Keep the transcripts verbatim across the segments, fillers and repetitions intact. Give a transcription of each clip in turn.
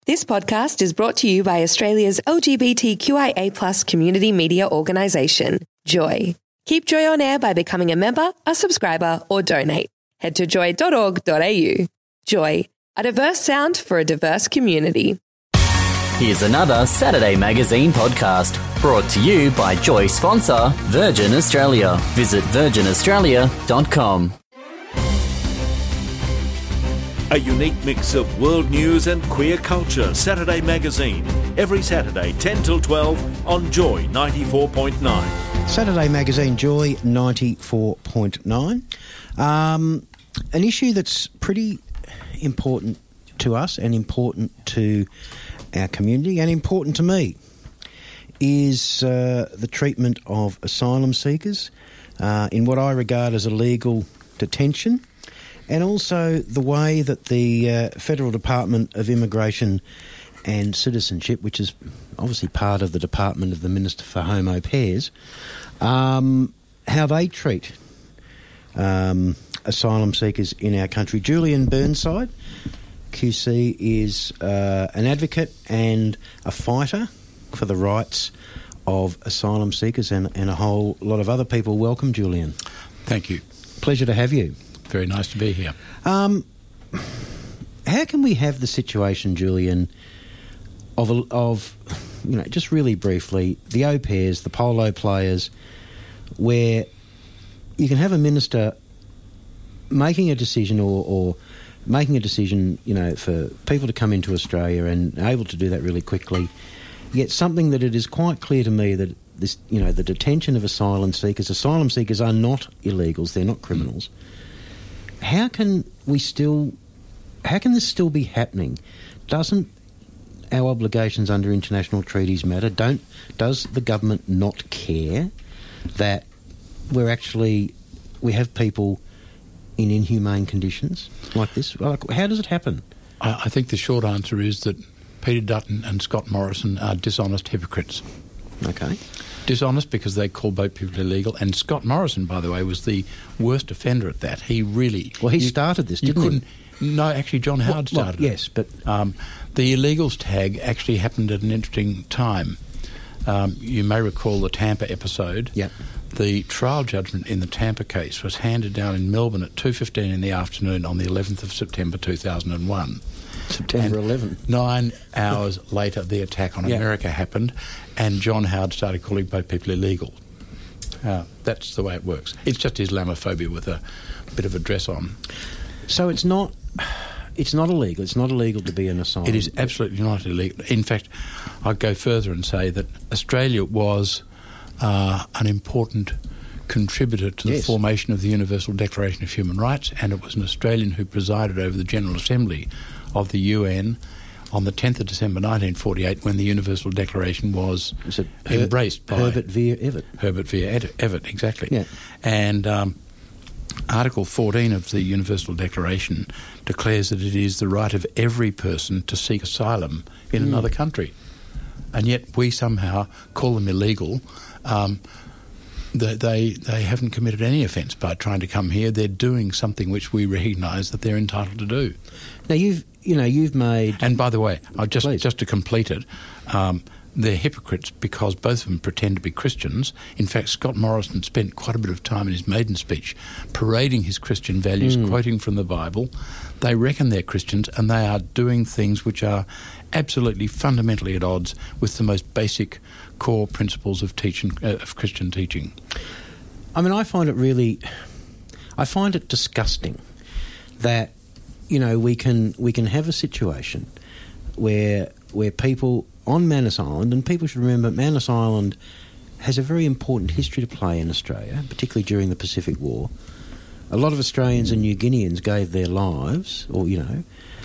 This podcast is brought to you by Australia's L G B T Q I A plus community media organisation, Joy. Keep Joy on air by becoming a member, a subscriber or donate. Head to joy dot org dot a u. Joy, a diverse sound for a diverse community. Here's another Saturday Magazine podcast brought to you by Joy sponsor Virgin Australia. Visit virgin australia dot com. A unique mix of world news and queer culture. Saturday Magazine. Every Saturday, ten till twelve on Joy ninety-four point nine. Saturday Magazine, Joy ninety-four point nine. Um, an issue that's pretty important to us and important to our community and important to me is uh, the treatment of asylum seekers uh, in what I regard as illegal detention, and also the way that the uh, Federal Department of Immigration and Citizenship, which is obviously part of the Department of the Minister for Home Affairs, um, how they treat um, asylum seekers in our country. Julian Burnside, Q C, is uh, an advocate and a fighter for the rights of asylum seekers and, and a whole lot of other people. Welcome, Julian. Thank you. Pleasure to have you. Very nice to be here. Um, how can we have the situation, Julian, of, of, you know, just really briefly, the au pairs, the polo players, where you can have a minister making a decision or, or making a decision, you know, for people to come into Australia and able to do that really quickly, yet something that it is quite clear to me that this, you know, the detention of asylum seekers, asylum seekers are not illegals, they're not criminals. Mm. How can we still, how can this still be happening? Doesn't our obligations under international treaties matter? Don't, does the government not care that we're actually, we have people in inhumane conditions like this? Like, how does it happen? I, I think the short answer is that Peter Dutton and Scott Morrison are dishonest hypocrites. Okay. Dishonest because they call boat people illegal, and Scott Morrison, by the way, was the worst offender at that. He really... Well, he you, started this, you didn't couldn't, he? No, actually, John Howard well, started well, it. Yes, but... Um, the illegals tag actually happened at an interesting time. Um, you may recall the Tampa episode. Yep. The trial judgment in the Tampa case was handed down in Melbourne at two fifteen in the afternoon on the eleventh of September two thousand one. September eleventh. Nine hours later, the attack on yeah. America happened, and John Howard started calling boat people illegal. Uh, that's the way it works. It's just Islamophobia with a bit of a dress on. So it's not... It's not illegal. It's not illegal to be an asylum. It is absolutely not illegal. In fact, I'd go further and say that Australia was uh, an important contributor to the yes. formation of the Universal Declaration of Human Rights, and it was an Australian who presided over the General Assembly of the U N on the tenth of December nineteen forty-eight, when the Universal Declaration was, was it Her- embraced by... Herbert v. Evatt. Herbert v. Evatt, exactly. Yeah. And... Um, Article fourteen of the Universal Declaration declares that it is the right of every person to seek asylum in mm. another country. And yet we somehow call them illegal. Um, they, they they haven't committed any offence by trying to come here. They're doing something which we recognise that they're entitled to do. Now, you've, you know, you've made... And by the way, I just Please. just to complete it... Um, they're hypocrites because both of them pretend to be Christians. In fact, Scott Morrison spent quite a bit of time in his maiden speech parading his Christian values, mm. quoting from the Bible. They reckon they're Christians, and they are doing things which are absolutely fundamentally at odds with the most basic core principles of teaching, uh, of Christian teaching. I mean, I find it really... I find it disgusting that, you know, we can we can have a situation where where people... on Manus Island, and people should remember Manus Island has a very important history to play in Australia, particularly during the Pacific War. A lot of Australians and New Guineans gave their lives, or, you know,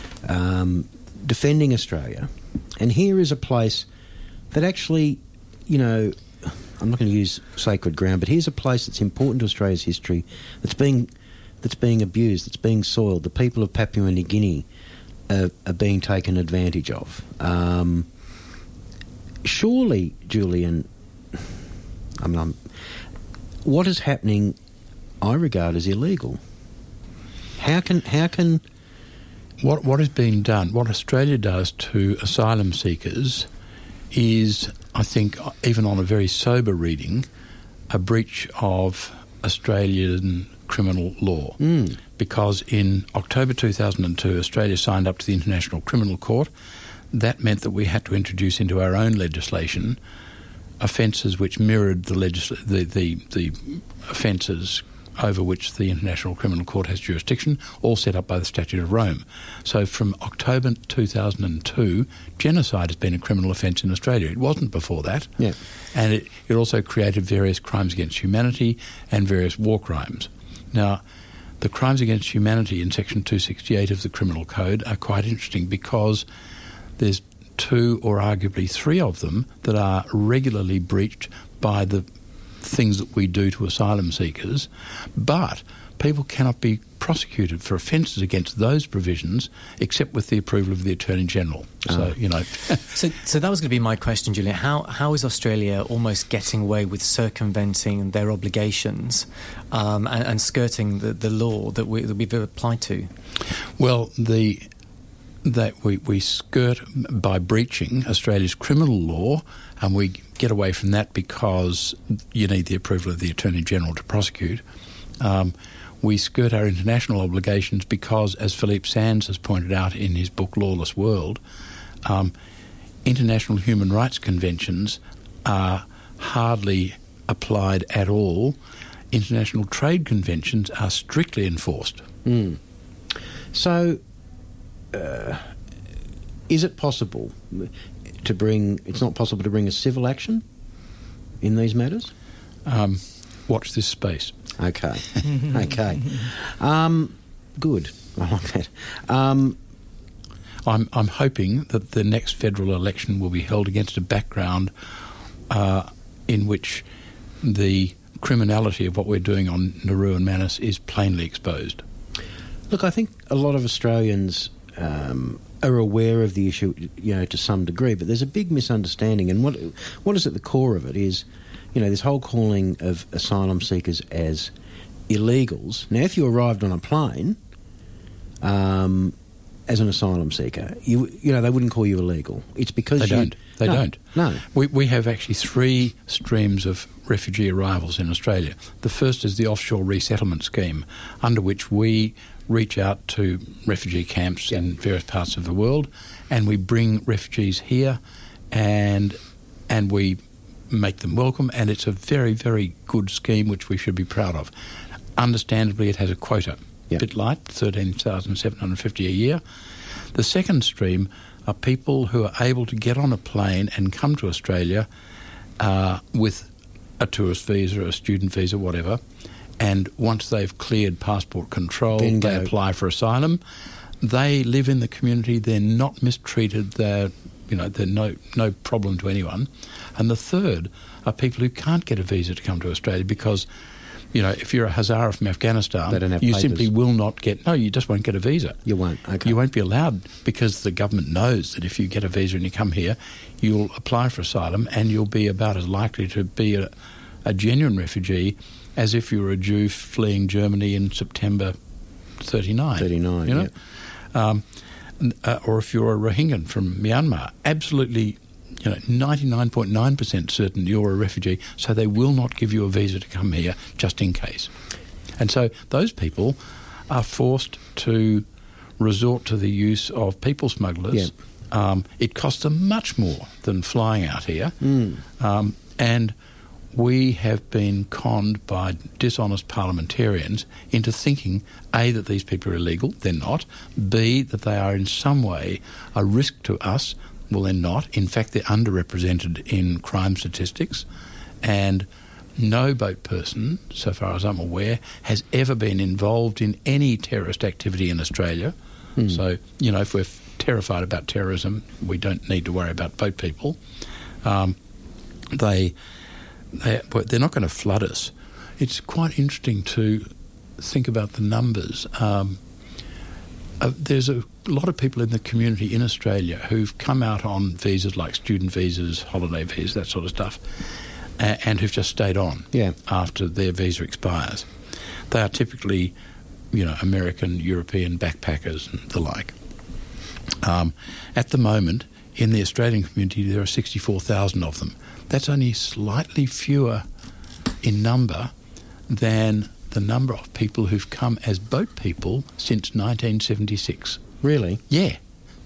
um, defending Australia. And here is a place that actually, you know, I'm not going to use sacred ground, but here's a place that's important to Australia's history, that's being, that's being abused, that's being soiled. The people of Papua New Guinea are, are being taken advantage of. Um... Surely, Julian, I mean, I'm, what is happening, I regard as illegal. How can how can what what is being done, what Australia does to asylum seekers is, I think, even on a very sober reading, a breach of Australian criminal law. Mm. Because in October two thousand two, Australia signed up to the International Criminal Court. That meant that we had to introduce into our own legislation offences which mirrored the, legisl- the, the, the offences over which the International Criminal Court has jurisdiction, all set up by the Statute of Rome. So from October two thousand two, genocide has been a criminal offence in Australia. It wasn't before that. Yeah. And it, it also created various crimes against humanity and various war crimes. Now, the crimes against humanity in Section two sixty-eight of the Criminal Code are quite interesting because there's two or arguably three of them that are regularly breached by the things that we do to asylum seekers, but people cannot be prosecuted for offences against those provisions except with the approval of the Attorney-General. Oh. So, you know... so so that was going to be my question, Julian. How How is Australia almost getting away with circumventing their obligations um, and, and skirting the, the law that, we, that we've applied to? Well, the... that we, we skirt by breaching Australia's criminal law, and we get away from that because you need the approval of the Attorney-General to prosecute. Um, we skirt our international obligations because, as Philippe Sands has pointed out in his book Lawless World, um, international human rights conventions are hardly applied at all. International trade conventions are strictly enforced. Mm. So... Uh, is it possible to bring... It's not possible to bring a civil action in these matters? Um, watch this space. Okay. okay. Um, good. I like that. Um, I'm, I'm hoping that the next federal election will be held against a background uh, in which the criminality of what we're doing on Nauru and Manus is plainly exposed. Look, I think a lot of Australians... Um, are aware of the issue, you know, to some degree, but there's a big misunderstanding, and what what is at the core of it is, you know, this whole calling of asylum seekers as illegals. Now, if you arrived on a plane um, as an asylum seeker, you you know, they wouldn't call you illegal. It's because they you, don't. They no, don't. No, we we have actually three streams of refugee arrivals in Australia. The first is the offshore resettlement scheme, under which we reach out to refugee camps in various parts of the world, and we bring refugees here, and and we make them welcome, and it's a very, very good scheme which we should be proud of. Understandably, it has a quota, yep. a bit light, thirteen thousand seven hundred fifty a year. The second stream are people who are able to get on a plane and come to Australia uh, with a tourist visa, a student visa, whatever, and once they've cleared passport control, Bingo. they apply for asylum. They live in the community. They're not mistreated. They're, you know, they're no no problem to anyone. And the third are people who can't get a visa to come to Australia because, you know, if you're a Hazara from Afghanistan, They don't have you papers. simply will not get. No, you just won't get a visa. you won't. Okay. You won't be allowed because the government knows that if you get a visa and you come here, you'll apply for asylum and you'll be about as likely to be a, a genuine refugee as if you were a Jew fleeing Germany in September thirty-nine. thirty-nine, you know? yeah. Um, uh, or if you're a Rohingyan from Myanmar, absolutely, you know, ninety-nine point nine percent certain you're a refugee, so they will not give you a visa to come here just in case. And so those people are forced to resort to the use of people smugglers. Yeah. Um, it costs them much more than flying out here. Mm. Um, and we have been conned by dishonest parliamentarians into thinking, A, that these people are illegal. They're not. B, that they are in some way a risk to us. Well, they're not. In fact, they're underrepresented in crime statistics. And no boat person, so far as I'm aware, has ever been involved in any terrorist activity in Australia. Mm. So, you know, if we're terrified about terrorism, we don't need to worry about boat people. Um, they... They, they're not going to flood us. It's quite interesting to think about the numbers. Um, uh, there's a lot of people in the community in Australia who've come out on visas like student visas, holiday visas, that sort of stuff, and, and who've just stayed on yeah. after their visa expires. They are typically, you know, American, European backpackers and the like. Um, at the moment, in the Australian community, there are sixty-four thousand of them. That's only slightly fewer in number than the number of people who've come as boat people since nineteen seventy-six. Really? Yeah.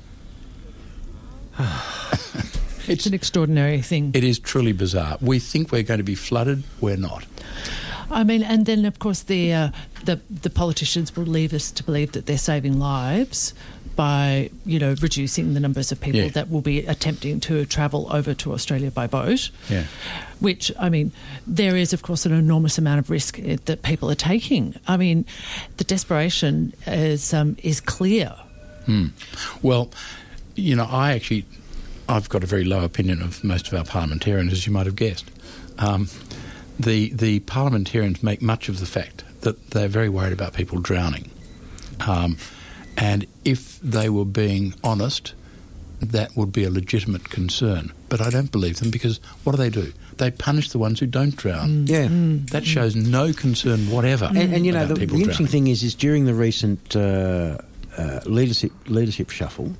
It's an extraordinary thing. It is truly bizarre. We think we're going to be flooded. We're not. I mean, and then, of course, the, uh, the the politicians will leave us to believe that they're saving lives by, you know, reducing the numbers of people Yeah. that will be attempting to travel over to Australia by boat. Yeah. Which, I mean, there is, of course, an enormous amount of risk eh, that people are taking. I mean, the desperation is um, is clear. Hmm. Well, you know, I actually, I've got a very low opinion of most of our parliamentarians, as you might have guessed. Um, the the parliamentarians make much of the fact that they're very worried about people drowning. Um, and if they were being honest, that would be a legitimate concern. But I don't believe them, because what do they do? They punish the ones who don't drown. Yeah. That shows no concern whatever. And, and you know, about the, the people interesting drowning. thing is, is during the recent uh, uh, leadership leadership shuffle,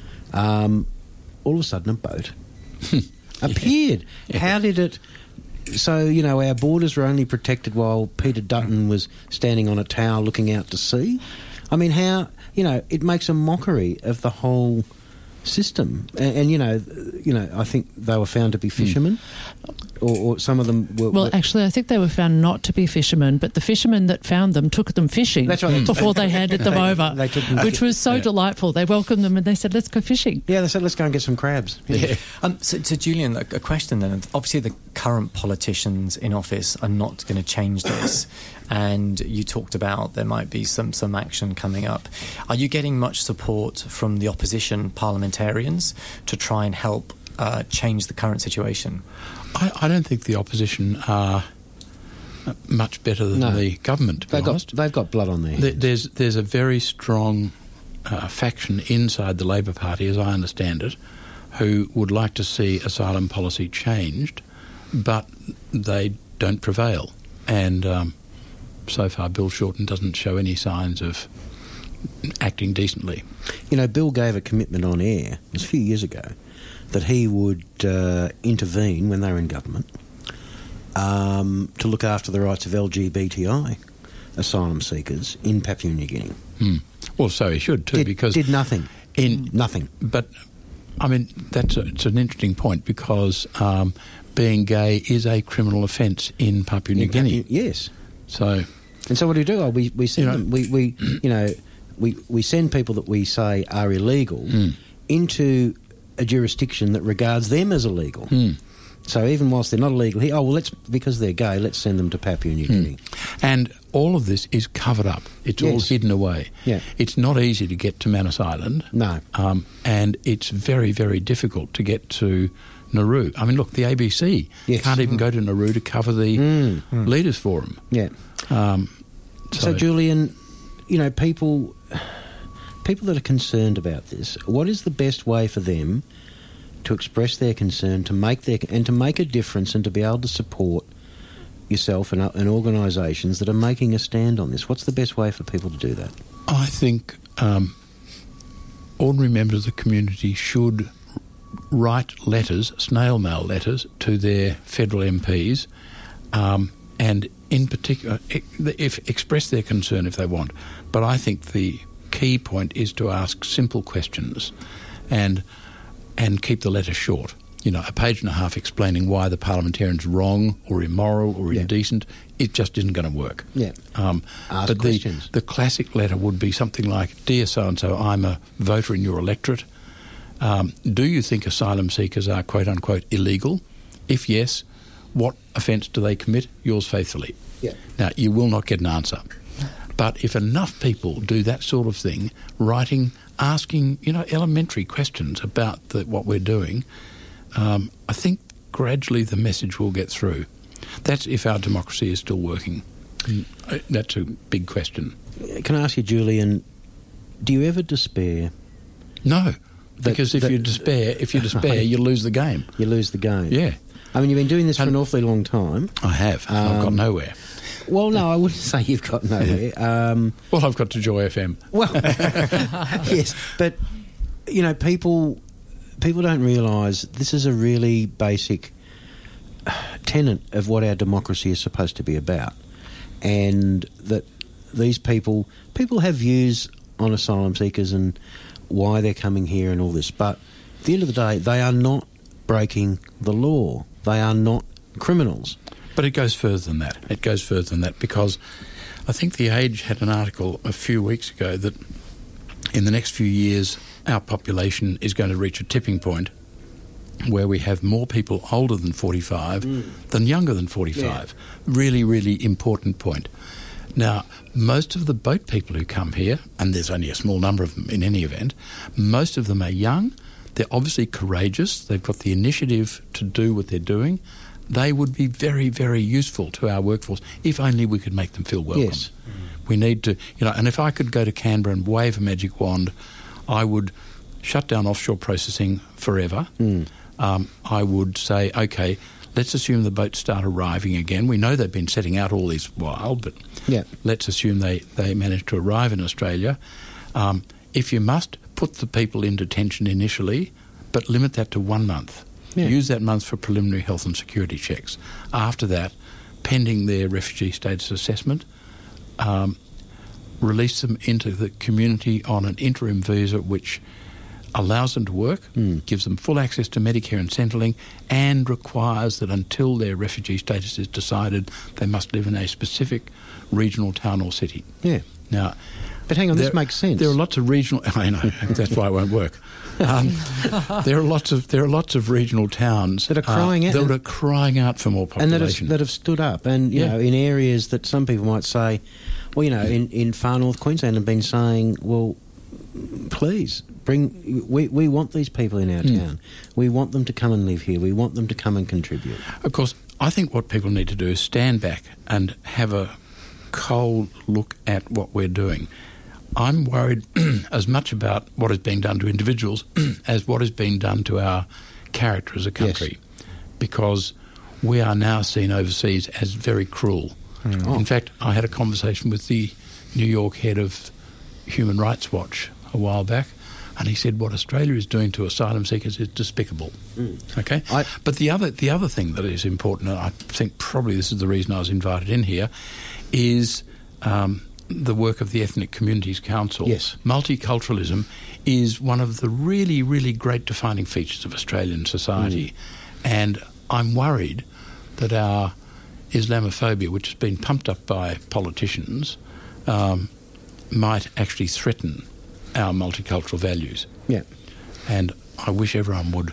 um, all of a sudden a boat appeared. Yeah. How did it? So, you know, our borders were only protected while Peter Dutton was standing on a tower looking out to sea. I mean, how, you know, it makes a mockery of the whole system. And, and you know, you know, I think they were found to be fishermen, mm. or, or some of them were... Well, were, actually, I think they were found not to be fishermen, but the fishermen that found them took them fishing That's right. before they handed them They- over, they took them- which was so Yeah. delightful. They welcomed them and they said, let's go fishing. Yeah, they said, let's go and get some crabs. Yeah. Um, so, so, Julian, a, a question then. Obviously, the current politicians in office are not going to change this. And you talked about there might be some, some action coming up. Are you getting much support from the opposition parliamentarians to try and help uh, change the current situation? I, I don't think the opposition are much better than No. the government, to be They've got, honest. they've got blood on their hands. There- There's there's a very strong uh, faction inside the Labor Party, as I understand it, who would like to see asylum policy changed, but they don't prevail. And um, so far, Bill Shorten doesn't show any signs of acting decently. You know, Bill gave a commitment on air, it was a few years ago, that he would uh, intervene when they were in government um, to look after the rights of L G B T I asylum seekers in Papua New Guinea. Hmm. Well, so he should too, Did, because did nothing. in Nothing. But I mean, that's a, it's an interesting point, because um, being gay is a criminal offence in Papua New In Guinea. Papua- yes. So And so what do we do? Oh, we, we send You know- them, we, we, you know, we, we send people that we say are illegal Mm. into a jurisdiction that regards them as illegal. Mm. So even whilst they're not illegal here, oh, well, let's, because they're gay, let's send them to Papua New Guinea. And all of this is covered up. It's all Yes. hidden away. Yeah. It's not easy to get to Manus Island. No. Um, and it's very, very difficult to get to Nauru. I mean, look, the A B C Yes. can't even go to Nauru to cover the Mm. Leaders Forum. Yeah. Um, So, Julian, you know, people people that are concerned about this, what is the best way for them to express their concern, to make their and to make a difference, and to be able to support yourself and, and organisations that are making a stand on this? What's the best way for people to do that? I think um, ordinary members of the community should write letters, snail mail letters, to their federal M Ps, um, and in particular, if express their concern if they want. But I think the key point is to ask simple questions, and and keep the letter short. You know, a page and a half explaining why the parliamentarian's wrong or immoral or Yeah. indecent, it just isn't going to work. Yeah. Um, Ask but the, questions. the classic letter would be something like, "Dear so-and-so, I'm a voter in your electorate. Um, do you think asylum seekers are, quote-unquote, illegal? If yes, what offence do they commit? Yours faithfully." Yeah. Now, you will not get an answer. But if enough people do that sort of thing, writing, asking, you know, elementary questions about the, what we're doing, um, I think gradually the message will get through. That's if our democracy is still working. Mm, uh, That's a big question. Can I ask you, Julian, do you ever despair? No, That- because if that- you despair, if you despair, you lose the game. You lose the game. Yeah, I mean, you've been doing this for And- an awfully long time. I have. and I've got Um, nowhere. Well, no, I wouldn't say you've got nowhere. Um, Well, I've got to Joy F M. well, yes, but you know, people people don't realise this is a really basic tenet of what our democracy is supposed to be about, and that these people people have views on asylum seekers and why they're coming here and all this, but at the end of the day, they are not breaking the law. They are not criminals. But it goes further than that. It goes further than that because I think The Age had an article a few weeks ago that in the next few years our population is going to reach a tipping point where we have more people older than forty-five mm. than younger than forty-five. Yeah. Really, really important point. Now, most of the boat people who come here, and there's only a small number of them in any event, most of them are young. They're obviously courageous. They've got the initiative to do what they're doing. They would be very, very useful to our workforce if only we could make them feel welcome. Yes. Mm. We need to, you know, and if I could go to Canberra and wave a magic wand, I would shut down offshore processing forever. Mm. Um, I would say, okay, let's assume the boats start arriving again. We know they've been setting out all this while, but yeah. let's assume they, they manage to arrive in Australia. Um, if you must, put the people in detention initially, but limit that to one month. Yeah. Use that month for preliminary health and security checks. After that, pending their refugee status assessment, um, release them into the community on an interim visa which allows them to work, mm. gives them full access to Medicare and Centrelink, and requires that until their refugee status is decided, they must live in a specific regional town or city. Yeah. Now, but hang on, there, this makes sense. There are lots of regional. I know that's why it won't work. Um, there are lots of there are lots of regional towns that are crying uh, out, that are crying out for more population, and that, is, that have stood up, and you yeah. know, in areas that some people might say, well, you know, in, in far north Queensland, have been saying, well, please bring. We we want these people in our mm. town. We want them to come and live here. We want them to come and contribute. Of course, I think what people need to do is stand back and have a cold look at what we're doing. I'm worried as much about what is being done to individuals as what is being done to our character as a country, yes. because we are now seen overseas as very cruel. Mm. Oh. In fact, I had a conversation with the New York head of Human Rights Watch a while back, and he said what Australia is doing to asylum seekers is despicable. Mm. Okay, I, but the other the other thing that is important, and I think probably this is the reason I was invited in here, is um, the work of the Ethnic Communities Council. Yes. Multiculturalism is one of the really, really great defining features of Australian society. Mm. And I'm worried that our Islamophobia, which has been pumped up by politicians, um, might actually threaten our multicultural values. Yeah. And I wish everyone would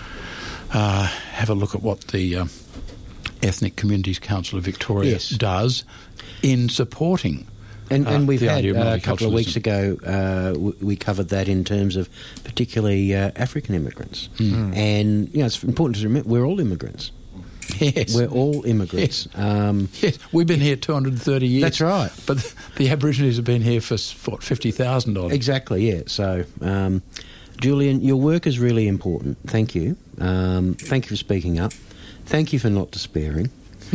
uh, have a look at what the uh, Ethnic Communities Council of Victoria yes. does in supporting And, and uh, we've had uh, a couple of weeks ago, uh, w- we covered that in terms of particularly uh, African immigrants. Mm. And, you know, it's important to remember we're all immigrants. Yes. We're all immigrants. Yes. Um, yes. We've been here two hundred thirty years. That's right. But the, the Aborigines have been here for, what, fifty thousand odd? Exactly, yeah. So, um, Julian, your work is really important. Thank you. Um, thank you for speaking up. Thank you for not despairing.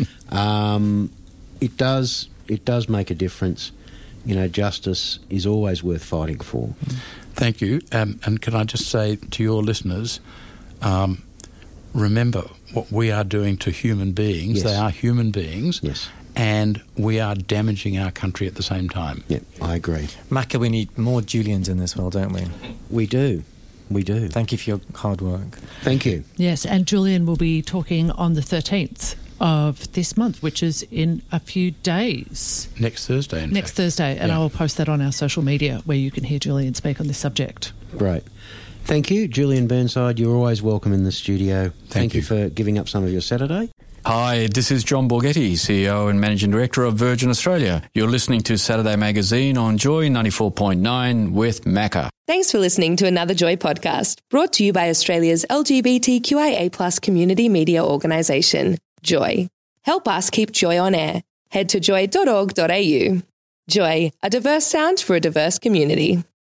um, it does it does make a difference. You know, justice is always worth fighting for. Thank you. Um, and can I just say to your listeners, um, remember what we are doing to human beings. Yes. They are human beings. Yes. And we are damaging our country at the same time. Yeah, I agree. Macca, we need more Julians in this world, don't we? We do. We do. Thank you for your hard work. Thank you. Yes, and Julian will be talking on the thirteenth of this month, which is in a few days. Next Thursday, in Next fact. Thursday, and Yeah. I will post that on our social media where you can hear Julian speak on this subject. Great. Thank you, Julian Burnside. You're always welcome in the studio. Thank, Thank you. you for giving up some of your Saturday. Hi, this is John Borghetti, C E O and Managing Director of Virgin Australia. You're listening to Saturday Magazine on Joy ninety-four point nine with Macca. Thanks for listening to another Joy podcast, brought to you by Australia's L G B T Q I A plus community media organisation, Joy. Help us keep Joy on air. Head to joy dot org dot a u. Joy, a diverse sound for a diverse community.